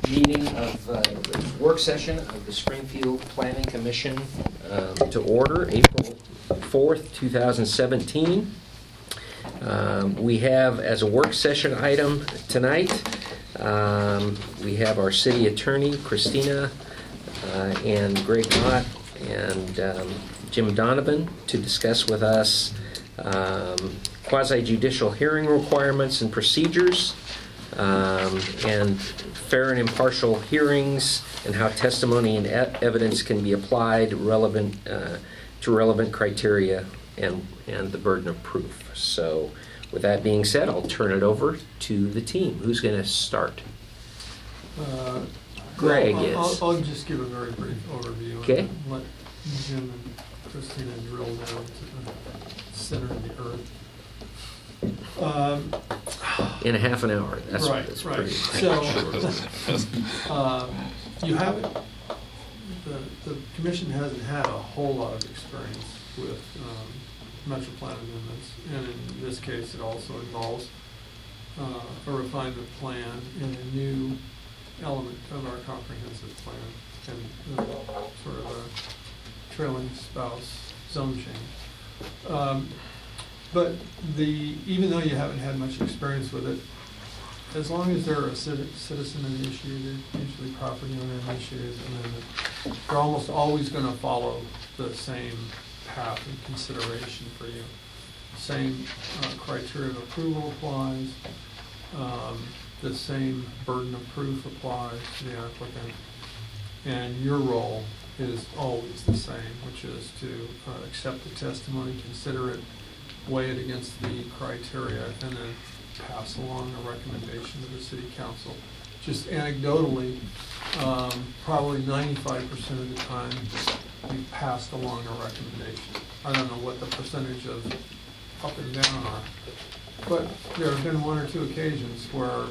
meeting of the work session of the Springfield Planning Commission to order, April 4th, 2017. We have as a work session item tonight, we have our city attorney, Christina, and Greg Mott, and Jim Donovan to discuss with us quasi-judicial hearing requirements and procedures, and fair and impartial hearings, and how testimony and evidence can be applied to relevant criteria and the burden of proof. So with that being said, I'll turn it over to the team. Who's going to start? Greg is. I'll just give a very brief overview. Okay. And let Jim and Christina drill down to the center of the earth. In a half an hour. That's right. Pretty so, you haven't. The commission hasn't had a whole lot of experience with metro plan amendments, and in this case, it also involves a refinement plan and a new element of our comprehensive plan, and sort of a trailing spouse zone change. But even though you haven't had much experience with it, as long as they're a citizen initiated, usually property owner initiated amendment, they're almost always going to follow the same path and consideration for you. Same criteria of approval applies, the same burden of proof applies to the applicant, and your role is always the same, which is to accept the testimony, consider it, weigh it against the criteria, and then pass along a recommendation to the city council. Just anecdotally, probably 95% of the time, we passed along a recommendation. I don't know what the percentage of up and down are, but there have been one or two occasions where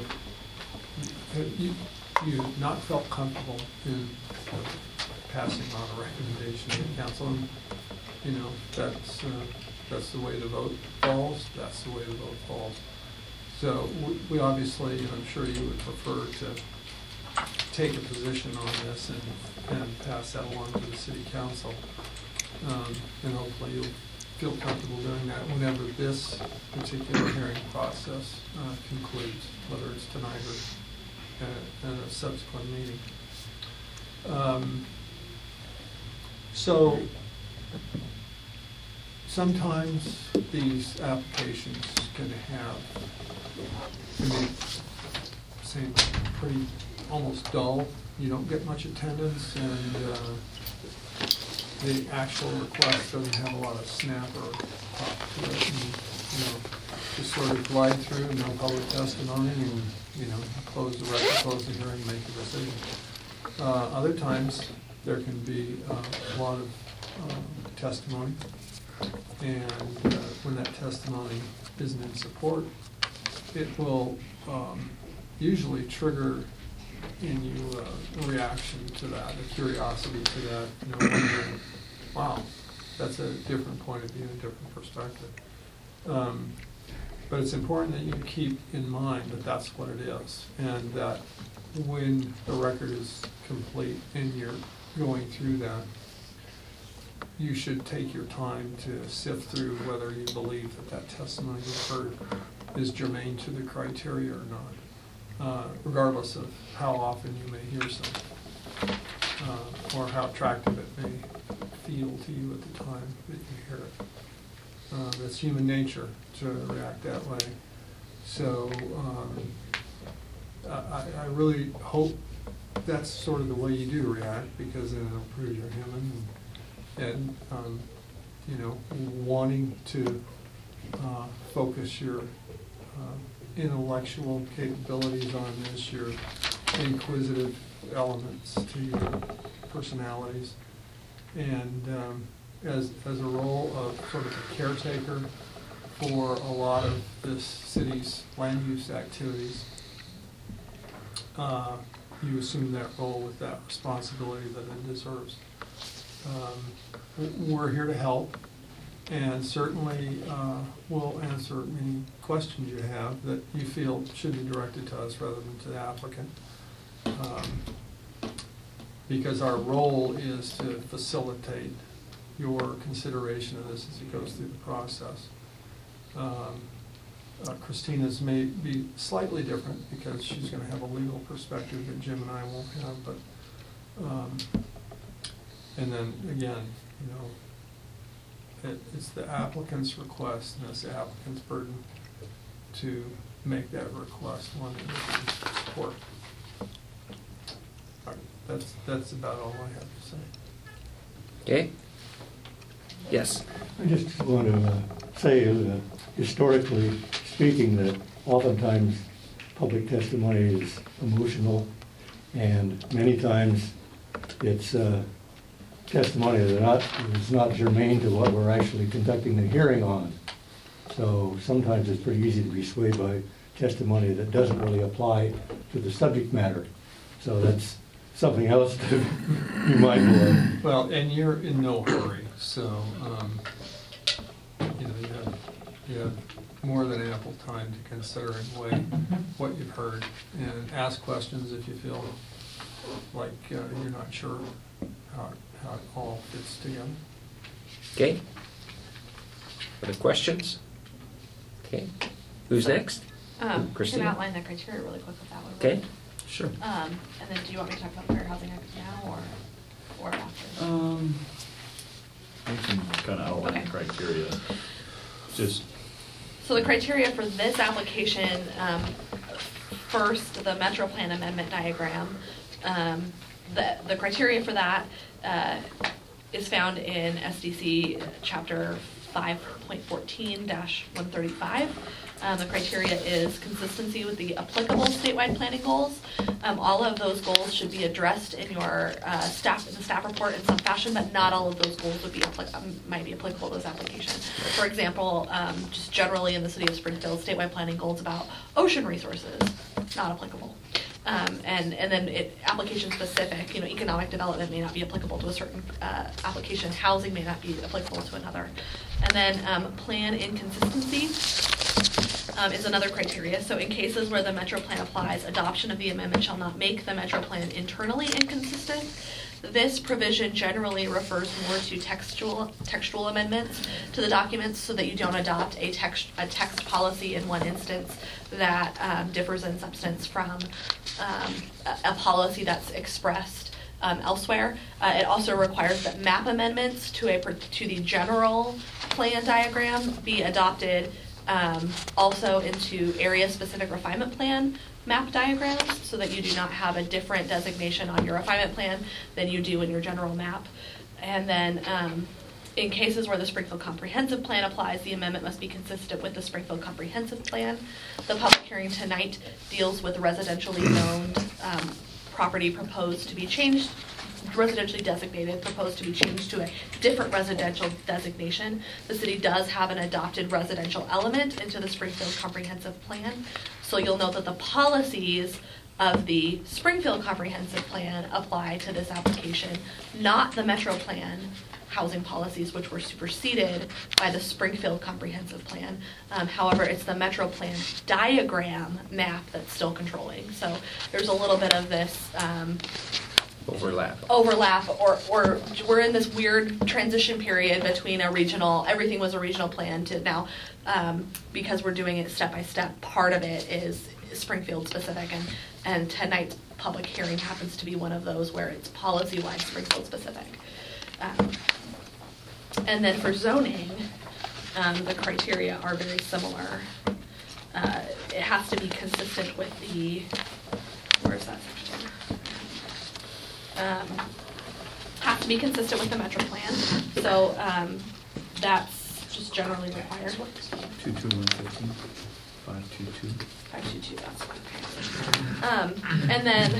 you've not felt comfortable in passing on a recommendation to the council, and you know that's the way the vote falls. That's the way the vote falls. So we obviously, I'm sure you would prefer to take a position on this and pass that along to the city council, and hopefully you'll feel comfortable doing that whenever this particular hearing process concludes, whether it's tonight or at a subsequent meeting. So sometimes these applications can seem pretty almost dull. You don't get much attendance, and the actual request doesn't have a lot of snap or pop to it. And, just sort of glide through, no public testimony, and close the record, close the hearing, make a decision. Other times there can be a lot of testimony, and when that testimony isn't in support, it will usually trigger in you a reaction to that, a curiosity to that, wondering, wow, that's a different point of view, a different perspective. But it's important that you keep in mind that that's what it is, and that when the record is complete and you're going through that, you should take your time to sift through whether you believe that testimony you've heard is germane to the criteria or not, regardless of how often you may hear something, or how attractive it may feel to you at the time that you hear it. That's human nature to react that way. So I really hope that's sort of the way you do react, because then it'll prove you're human, and wanting to focus your intellectual capabilities on this, your inquisitive elements to your personalities, and as a role of sort of a caretaker for a lot of this city's land use activities, you assume that role with that responsibility that it deserves. We're here to help, and certainly we'll answer any questions you have that you feel should be directed to us rather than to the applicant. because our role is to facilitate your consideration of this as it goes through the process. Christina's may be slightly different because she's going to have a legal perspective that Jim and I won't have, but and then again, you know, it's the applicant's request and it's the applicant's burden to make that request one that we can support. That's about all I have to say. Okay? Yes. I just want to say, historically speaking, that oftentimes public testimony is emotional, and many times it's testimony that is not germane to what we're actually conducting the hearing on. So sometimes it's pretty easy to be swayed by testimony that doesn't really apply to the subject matter. So that's something else to be mindful of. Well, and you're in no hurry, so you know, you have more than ample time to consider and weigh what you've heard, and ask questions if you feel like you're not sure how it all fits together. Okay. Other questions? Okay. Who's next? I Christine? can outline the criteria really quick with that one. Okay. Sure. And then do you want me to talk about the Fair Housing Act now or after? I can kind of outline Okay. the criteria. Just So the criteria for this application, first, the Metro Plan Amendment diagram. The criteria for that is found in SDC Chapter 5.14-135. The criteria is consistency with the applicable statewide planning goals. All of those goals should be addressed in your staff report in some fashion, but not all of those goals would be might be applicable to this application. For example, just generally in the city of Springfield, statewide planning goals about ocean resources, not applicable. And then application specific, you know, economic development may not be applicable to a certain application, housing may not be applicable to another. And then plan inconsistency is another criteria. So in cases where the Metro Plan applies, adoption of the amendment shall not make the Metro Plan internally inconsistent. This provision generally refers more to textual amendments to the documents, so that you don't adopt a text policy in one instance that differs in substance from a policy that's expressed elsewhere. It also requires that map amendments to the general plan diagram be adopted also into area-specific refinement plan map diagrams, so that you do not have a different designation on your refinement plan than you do in your general map. And then in cases where the Springfield Comprehensive Plan applies, the amendment must be consistent with the Springfield Comprehensive Plan. The public hearing tonight deals with residentially zoned property proposed to be changed, residentially designated, proposed to be changed to a different residential designation. The city does have an adopted residential element into the Springfield Comprehensive Plan. So you'll note that the policies of the Springfield Comprehensive Plan apply to this application, not the Metro Plan housing policies, which were superseded by the Springfield Comprehensive Plan. However, it's the Metro Plan diagram map that's still controlling. So there's a little bit of this Overlap, or we're in this weird transition period between everything was a regional plan to now, because we're doing it step by step. Part of it is Springfield specific, and tonight's public hearing happens to be one of those where it's policy-wide Springfield specific. And then for zoning, the criteria are very similar. It has to be consistent with where's that section? Have to be consistent with the Metro Plan. So that's just generally required. 22115, 522. 522, that's okay. And then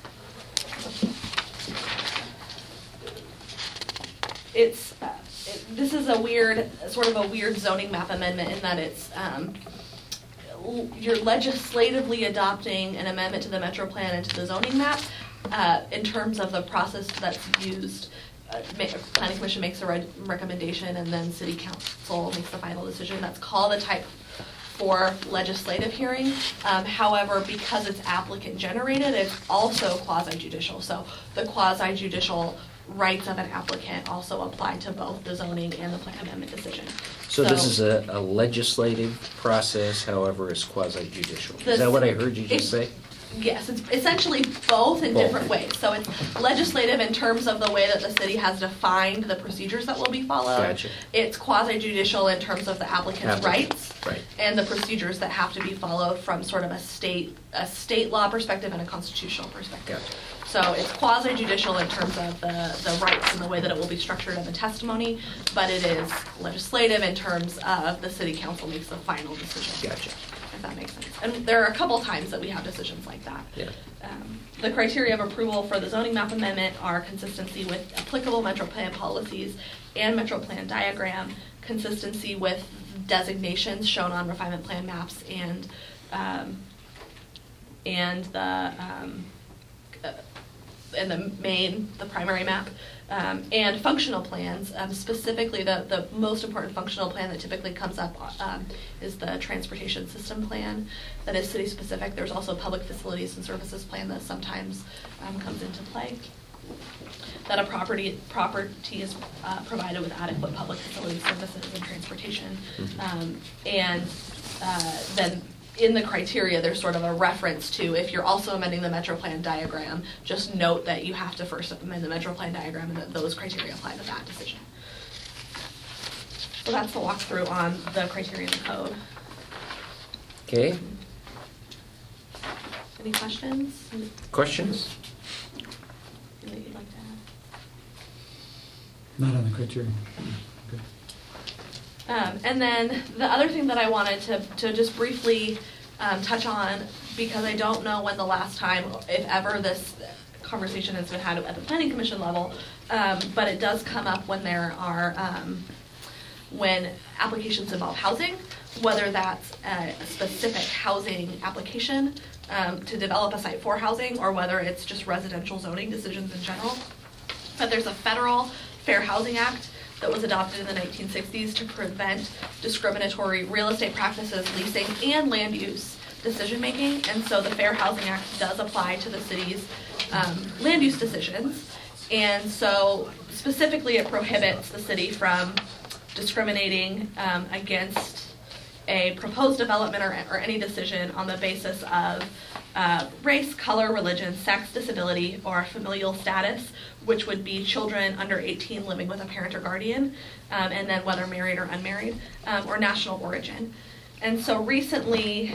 this is sort of a weird zoning map amendment in that it's you're legislatively adopting an amendment to the Metro Plan and to the zoning map. In terms of the process that's used, Planning Commission makes a recommendation and then City Council makes the final decision. That's called a type for legislative hearing. However, because it's applicant generated, it's also quasi-judicial. So the quasi-judicial rights of an applicant also apply to both the zoning and the plan amendment decision. So this is a legislative process, however, it's quasi-judicial. Is This- that what I heard you just say? Yes, it's essentially both in Both. different ways. So it's legislative in terms of the way that the city has defined the procedures that will be followed. Gotcha. It's quasi-judicial in terms of the applicant's rights. Right. And the procedures that have to be followed from sort of a state law perspective and a constitutional perspective. Gotcha. So it's quasi-judicial in terms of the rights and the way that it will be structured in the testimony, but it is legislative in terms of the city council makes the final decision. Gotcha. If that makes sense. And there are a couple times that we have decisions like that. Yeah. The criteria of approval for the zoning map amendment are consistency with applicable metro plan policies and metro plan diagram, consistency with designations shown on refinement plan maps and the primary map, and functional plans. Specifically, the most important functional plan that typically comes up is the transportation system plan that is city specific. There's also a public facilities and services plan that sometimes comes into play. That a property is provided with adequate public facility services and transportation. And then in the criteria, there's sort of a reference to, if you're also amending the Metro Plan diagram, just note that you have to first amend the Metro Plan diagram and that those criteria apply to that decision. So that's the walkthrough on the criteria in the code. Okay, Any questions? questions? Anything that you'd like to add? Not on the criteria. Okay. And then the other thing that I wanted to just briefly touch on, because I don't know when the last time, if ever, this conversation has been had at the Planning Commission level, but it does come up when there are, when applications involve housing, whether that's a specific housing application to develop a site for housing, or whether it's just residential zoning decisions in general. But there's a federal Fair Housing Act that was adopted in the 1960s to prevent discriminatory real estate practices, leasing, and land use decision-making. And so the Fair Housing Act does apply to the city's land use decisions. And so specifically it prohibits the city from discriminating against a proposed development or any decision on the basis of race, color, religion, sex, disability, or familial status, which would be children under 18 living with a parent or guardian, and then whether married or unmarried, or national origin. And so recently,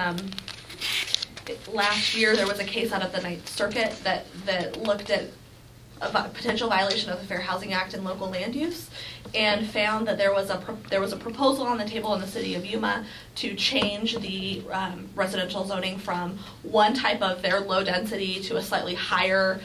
last year, there was a case out of the Ninth Circuit that looked at a potential violation of the Fair Housing Act and local land use, and found that there was a proposal on the table in the city of Yuma to change the residential zoning from one type of their low density to a slightly higher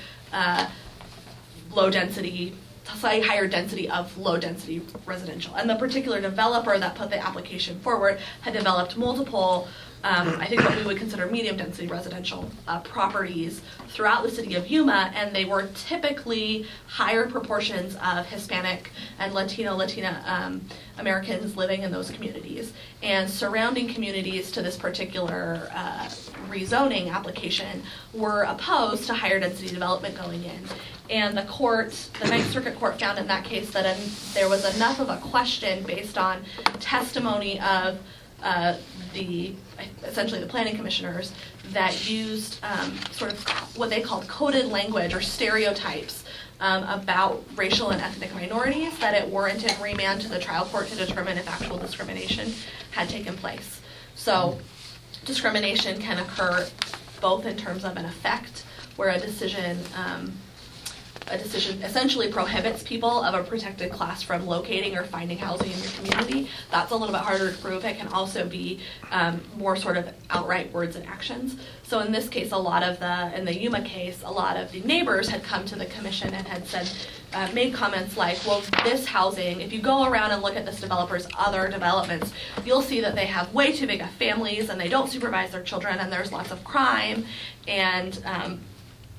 density of low density residential. And the particular developer that put the application forward had developed multiple I think what we would consider medium density residential properties throughout the city of Yuma, and they were typically higher proportions of Hispanic and Latina Americans living in those communities. And surrounding communities to this particular rezoning application were opposed to higher density development going in. And the Ninth Circuit Court found in that case that there was enough of a question based on testimony of essentially the planning commissioners that used sort of what they called coded language or stereotypes about racial and ethnic minorities, that it warranted remand to the trial court to determine if actual discrimination had taken place. So discrimination can occur both in terms of an effect, where a decision essentially prohibits people of a protected class from locating or finding housing in your community. That's a little bit harder to prove. It can also be more sort of outright words and actions. So in this case, in the Yuma case, a lot of the neighbors had come to the commission and had said, made comments like, well, this housing, if you go around and look at this developer's other developments, you'll see that they have way too big of families and they don't supervise their children and there's lots of crime, and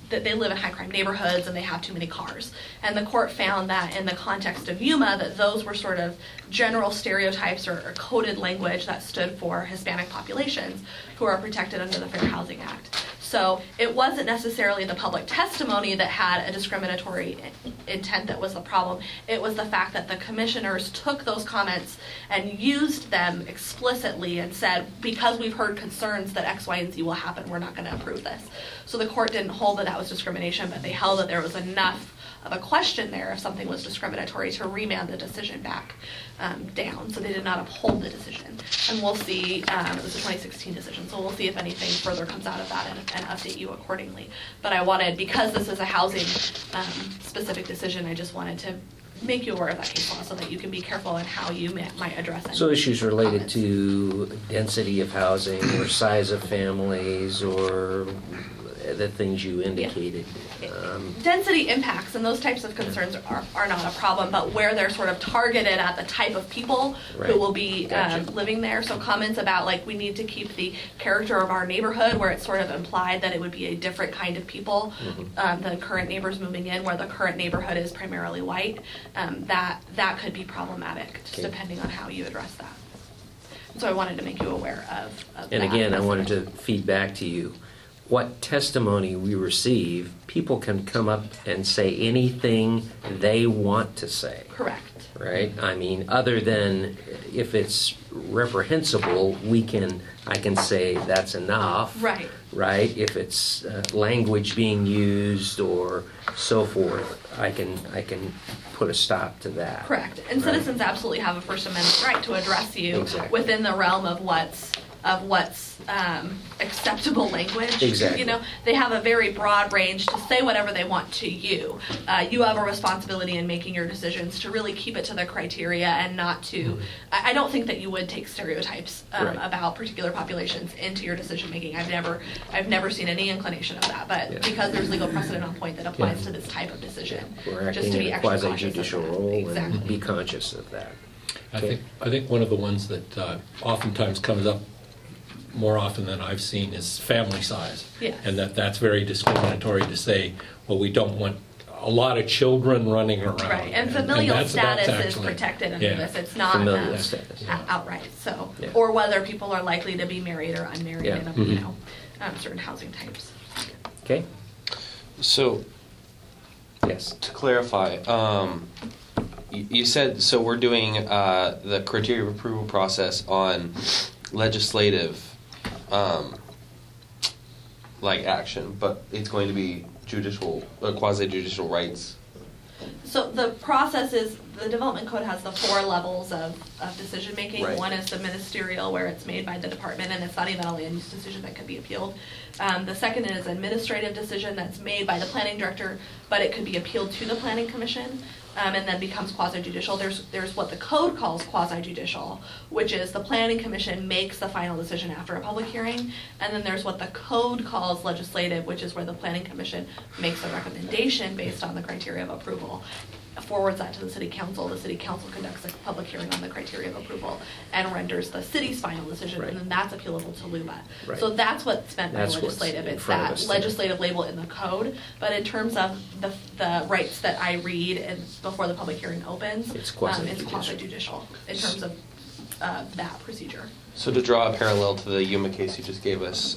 that they live in high crime neighborhoods and they have too many cars. And the court found that in the context of Yuma, that those were sort of general stereotypes or coded language that stood for Hispanic populations who are protected under the Fair Housing Act. So it wasn't necessarily the public testimony that had a discriminatory intent that was the problem. It was the fact that the commissioners took those comments and used them explicitly and said, because we've heard concerns that X, Y, and Z will happen, we're not going to approve this. So the court didn't hold that that was discrimination, but they held that there was enough of a question there if something was discriminatory to remand the decision back down. So they did not uphold the decision. And we'll see, it was a 2016 decision, so we'll see if anything further comes out of that and update you accordingly. But I wanted, because this is a housing specific decision, I just wanted to make you aware of that case law so that you can be careful in how you might address it. So issues related comments. to density of housing or size of families or the things you indicated. Density impacts and those types of concerns are not a problem, but where they're sort of targeted at the type of people Right. who will be Gotcha. living there. So comments about like we need to keep the character of our neighborhood, where it's sort of implied that it would be a different kind of people than current neighbors moving in, where the current neighborhood is primarily white. That could be problematic, just Okay. depending on how you address that. So I wanted to make you aware of And that. again, I wanted to feed back to you. What testimony we receive, people can come up and say anything they want to say, Correct. right? I mean, other than if it's reprehensible, I can say that's enough. Right. Right? If it's language being used or so forth, I can put a stop to that. Correct. And Right. citizens absolutely have a First Amendment right to address you Exactly. within the realm of what's acceptable language. Exactly. You know, they have a very broad range to say whatever they want to you. You have a responsibility in making your decisions to really keep it to the criteria and not to. I don't think that you would take stereotypes Right. about particular populations into your decision making. I've never seen any inclination of that, but Yeah. because there's legal precedent on point that applies Yeah. to this type of decision, We're just acting to in be a extra cautious of quasi-judicial that. role Exactly. and be conscious of that. I think one of the ones that oftentimes comes up more often than I've seen is family size. Yes. And that's very discriminatory to say, well, we don't want a lot of children running around. Right, and familial that's status is actually- protected under yeah. this. It's not Familial status. outright. So, Yeah. or whether people are likely to be married or unmarried Yeah. in a, Mhm. certain housing types. Okay? So, Yes. to clarify, you said, so we're doing the criteria of approval process on legislative like action, but it's going to be judicial, quasi-judicial rights. So the process is, the development code has the 4 levels of decision making. Right. One is the ministerial, where it's made by the department, and it's not even a land use decision that could be appealed. The second is administrative decision that's made by the planning director, but it could be appealed to the planning commission, and then becomes quasi-judicial. There's what the code calls quasi-judicial, which is the planning commission makes the final decision after a public hearing, and then there's what the code calls legislative, which is where the planning commission makes a recommendation based on the criteria of approval, forwards that to the city council. The city council conducts a public hearing on the criteria of approval and renders the city's final decision, Right. and then that's appealable to LUBA. Right. So that's what's meant by That's what's legislative. in It's front of that us. legislative label in the code. But in terms of the rights that I read and before the public hearing opens, It's quasi-judicial. it's quasi-judicial in terms of that procedure. So to draw a parallel to the Yuma case you just gave us,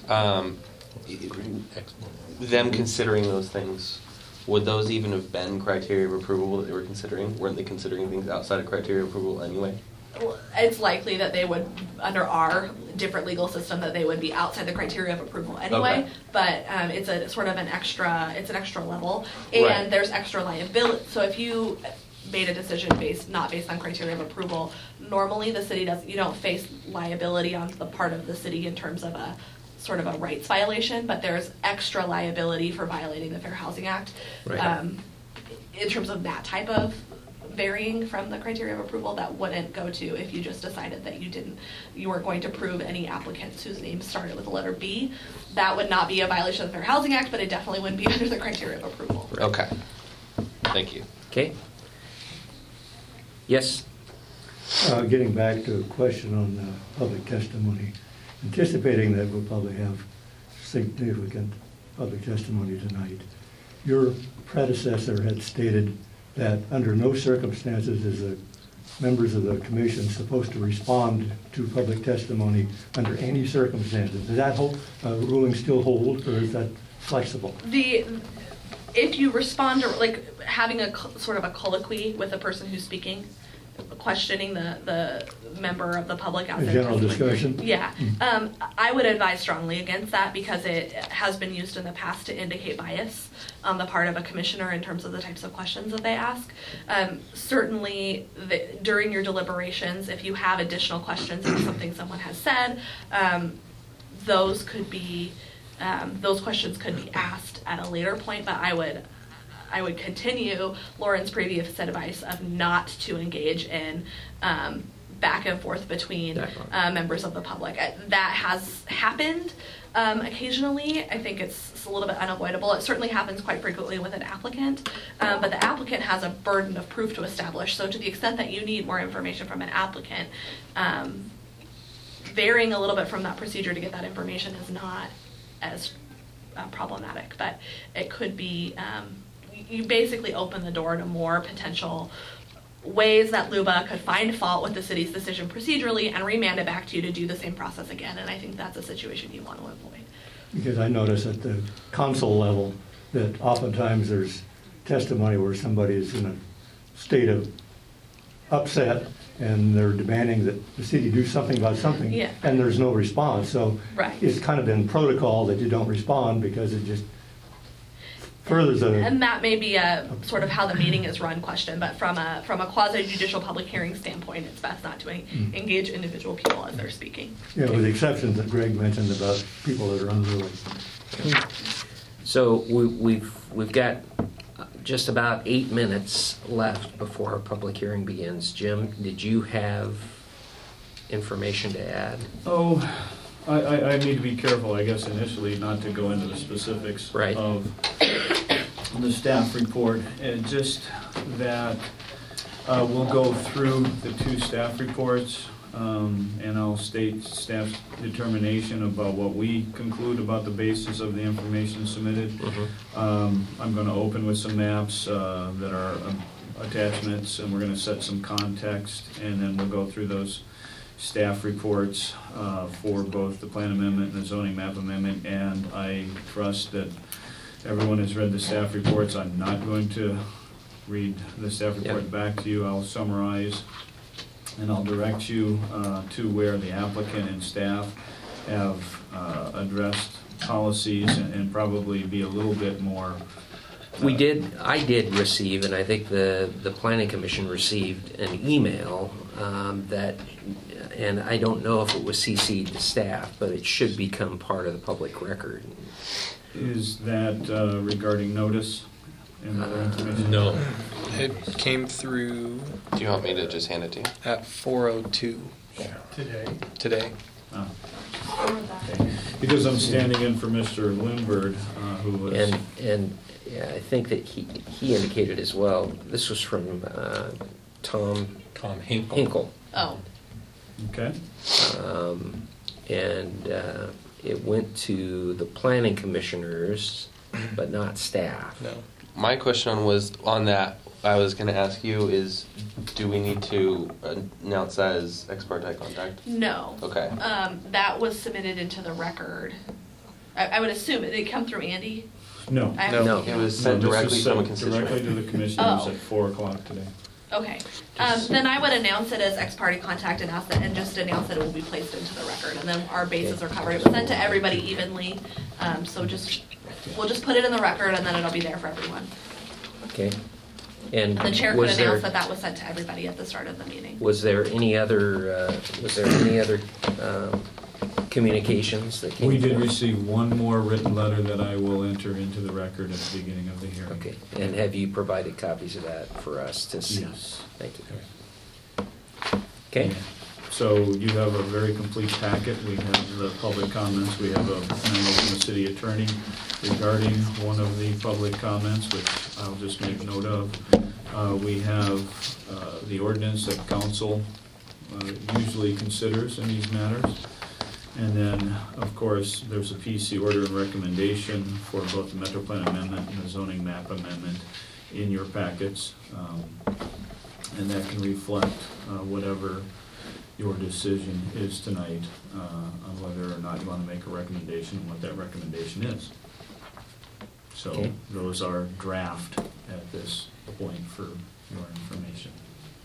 them considering those things, would those even have been criteria of approval that they were considering? Weren't they considering things outside of criteria of approval anyway? Well, it's likely that they would, under our different legal system, that they would be outside the criteria of approval anyway. Okay. But it's a sort of an extra level, and Right. there's extra liability. So if you made a decision not based on criteria of approval, normally the city you don't face liability on the part of the city in terms of a sort of a rights violation, but there's extra liability for violating the Fair Housing Act. Right. In terms of that type of varying from the criteria of approval, that wouldn't go to if you just decided that you weren't going to prove any applicants whose names started with the letter B. That would not be a violation of the Fair Housing Act, but it definitely wouldn't be under the criteria of approval. Okay. Thank you. Okay? Yes? Getting back to a question on public testimony, anticipating that we'll probably have significant public testimony tonight. Your predecessor had stated that under no circumstances is the members of the commission supposed to respond to public testimony under any circumstances. Does that ruling still hold, or is that flexible? If you respond, or like having sort of a colloquy with the person who's speaking, questioning the member of the public out A there. general discussion? Yeah. I would advise strongly against that because it has been used in the past to indicate bias on the part of a commissioner in terms of the types of questions that they ask. Certainly, during your deliberations, if you have additional questions on something someone has said, those questions could be asked at a later point, but I would continue Lauren's previous advice of not to engage in back and forth between members of the public. That has happened occasionally. I think it's a little bit unavoidable. It certainly happens quite frequently with an applicant, but the applicant has a burden of proof to establish. So to the extent that you need more information from an applicant, varying a little bit from that procedure to get that information is not as problematic, but it could be, you basically open the door to more potential ways that LUBA could find fault with the city's decision procedurally and remand it back to you to do the same process again, and I think that's a situation you want to avoid. Because I notice at the council level that oftentimes there's testimony where somebody is in a state of upset and they're demanding that the city do something about something, Yeah. and there's no response. So Right. it's kind of been protocol that you don't respond because it just furthers And that may be a sort of how the meeting is run question, but from a quasi-judicial public hearing standpoint, it's best not to engage individual people as they're speaking. Yeah, with the exceptions that Greg mentioned about people that are unruly. So we've got just about 8 minutes left before our public hearing begins. Jim, did you have information to add? Oh, I need to be careful, I guess, initially, not to go into the specifics Right. of the staff report. And just that we'll go through the 2 staff reports, and I'll state staff's determination about what we conclude about the basis of the information submitted. I'm going to open with some maps that are attachments, and we're going to set some context, and then we'll go through those staff reports for both the plan amendment and the zoning map amendment, and I trust that everyone has read the staff reports. I'm not going to read the staff report back to you. I'll summarize, and I'll direct you to where the applicant and staff have addressed policies and probably be a little bit more. I did receive, and I think the Planning Commission received an email that, and I don't know if it was CC'd to staff, but it should become part of the public record. Is that regarding notice and other information? No. It came through Do you want me to just hand it to you? at 4:02 today. Oh. Okay. Because I'm standing in for Mr. Lindbergh, who was. And yeah, I think that he indicated as well, this was from Tom Hinkle. Oh. Okay. And it went to the planning commissioners, but not staff. No. My question was on that. I was going to ask you is, do we need to announce that as ex parte contact? No. Okay. That was submitted into the record. I would assume it come through Andy. No. I haven't No. seen It was sent this directly is from a sent constituent. directly to the commissioners Oh. at 4:00 today. Okay. Then I would announce it as ex parte contact and ask that, and just announce that it will be placed into the record, and then our bases are covered. It was sent to everybody evenly, so we'll just put it in the record, and then it'll be there for everyone. Okay. And And the chair could was there, announce that that was sent to everybody at the start of the meeting. was there any other communications that came We did forth? receive one more written letter that I will enter into the record at the beginning of the hearing. Okay. And have you provided copies of that for us to see? Yes. Thank you. Okay. So you have a very complete packet. We have the public comments. We have a memo from the city attorney regarding one of the public comments, which I'll just make note of. We have the ordinance that council usually considers in these matters. And then, of course, there's a PC order and recommendation for both the Metro Plan Amendment and the zoning map amendment in your packets. And that can reflect whatever your decision is tonight on whether or not you want to make a recommendation and what that recommendation is. So Okay. those are draft at this point for your information.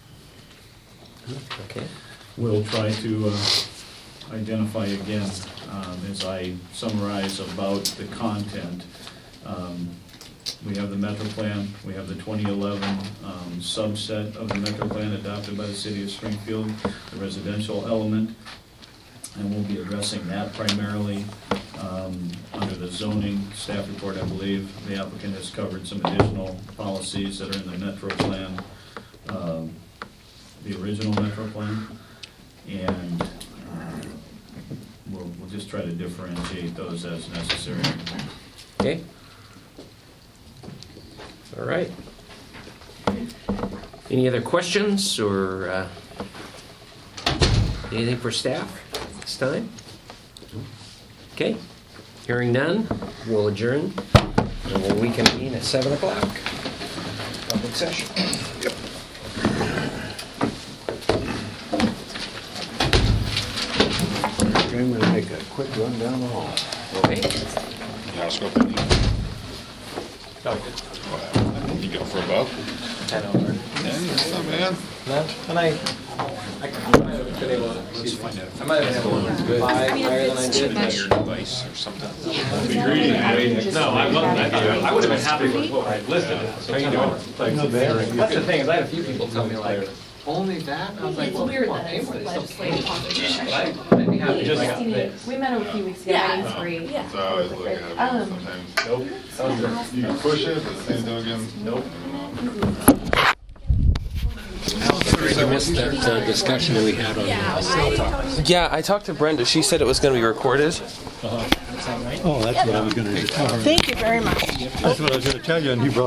Okay. We'll try to identify again, as I summarize about the content. We have the Metro Plan, we have the 2011 subset of the Metro Plan adopted by the city of Springfield, the residential element, and we'll be addressing that primarily. Under the zoning staff report, I believe the applicant has covered some additional policies that are in the Metro Plan, the original Metro Plan, and we'll just try to differentiate those as necessary. Okay. All right. Any other questions or anything for staff this time? Okay. Hearing none, we'll adjourn and we'll reconvene at 7 o'clock. Public session. I'm going to make a quick run down the hall. Okay. Yeah, let's go. You go for a buck? I know. Yeah, what's up, man? And I might have been able to buy higher than I did. Your device or something. No, I wasn't. I would have been happy with what I listed. How you doing? Not bad. That's the thing, is I had a few people tell me like, only that? I was like, It's well, weird come on, that pay it's for it. legislative authorization. But I'd be happy just like this. We met a few weeks ago, Yeah. and it's great. Yeah. So I always look at it sometimes. Nope. That was You can push it, but the same token. Nope. I missed that discussion that we had on Yeah, I talked to Brenda. She said it was going to be recorded. Oh, that's what I was going to tell her. Thank you very much. That's what I was going to tell you, and you brought